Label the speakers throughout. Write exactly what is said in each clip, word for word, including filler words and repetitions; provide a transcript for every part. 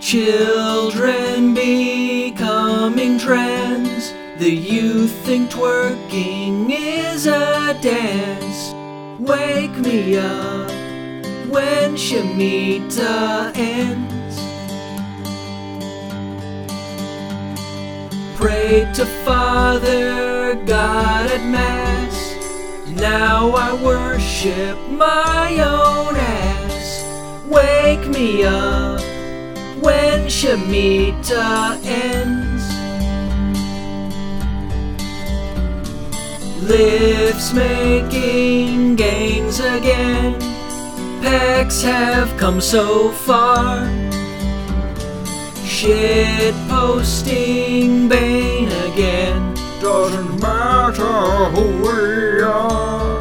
Speaker 1: Children becoming trends. The youth think twerking is a dance. Wake me up when Shemitah ends. Prayed to Father God at Mass. Now I worship my own ass. Wake me up when Shemitah ends. Lifts making gains again. Pecs have come so far. Shit posting Bane again. Doesn't matter who we are.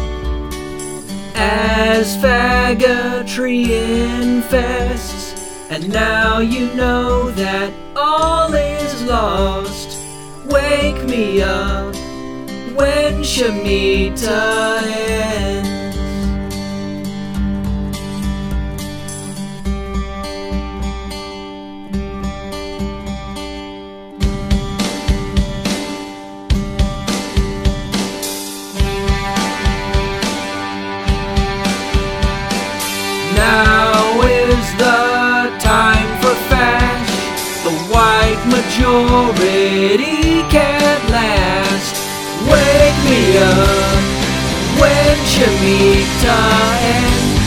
Speaker 1: As faggotry infests, and now you know that all is lost. Wake me up when Shemitah ends. Now is the time for fash. The white majority can't last. Wake me up when Shemitah ends.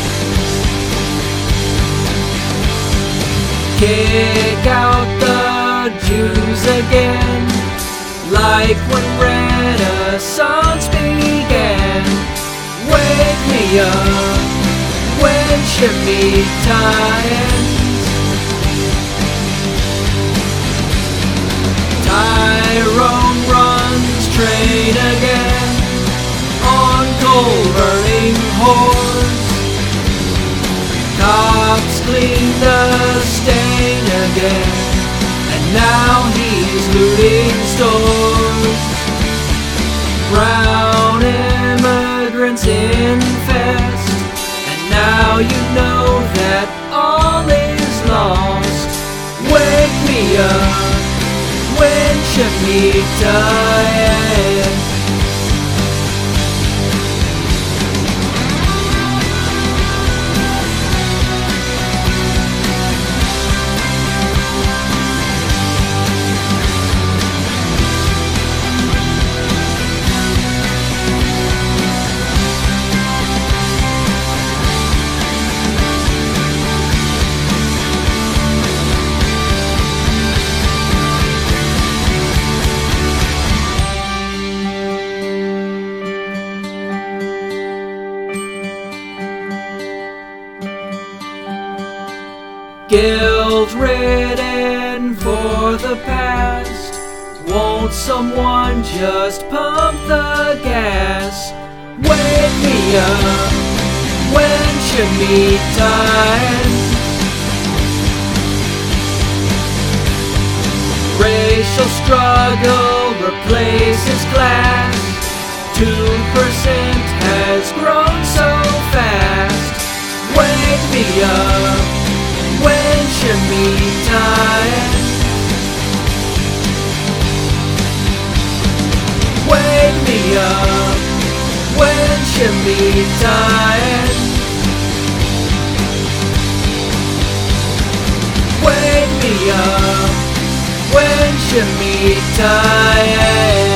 Speaker 1: Kick out the Jews again, like when Renaissance began. Wake me up when Shemitah ends. Tyrone runs train again on coal-burning horse. Cops clean the stain again, and now he's looting stores. Brown immigrants infest, and now you know that all is lost. Wake me up when Shemitah ends. Guilt-ridden for the past. Won't someone just pump the gas? Wake me up when Shemitah ends. Racial struggle replaces class. Two percent has grown so fast. Wake me up when Shemitah ends. Wake me up when Shemitah ends. Wake me up when Shemitah ends.